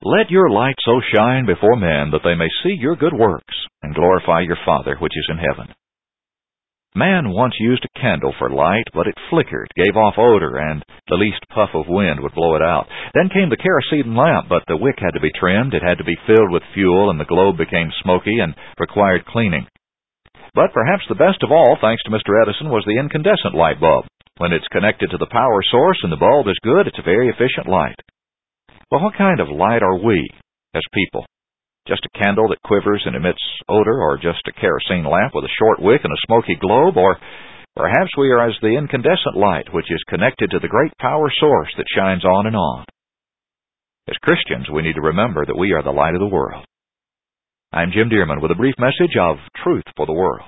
Let your light so shine before men that they may see your good works and glorify your Father which is in heaven. Man once used a candle for light, but it flickered, gave off odor, and the least puff of wind would blow it out. Then came the kerosene lamp, but the wick had to be trimmed, it had to be filled with fuel, and the globe became smoky and required cleaning. But perhaps the best of all, thanks to Mr. Edison, was the incandescent light bulb. When it's connected to the power source and the bulb is good, it's a very efficient light. Well, what kind of light are we as people? Just a candle that quivers and emits odor, or just a kerosene lamp with a short wick and a smoky globe, or perhaps we are as the incandescent light, which is connected to the great power source that shines on and on. As Christians, we need to remember that we are the light of the world. I'm Jim Dearman with a brief message of Truth for the World.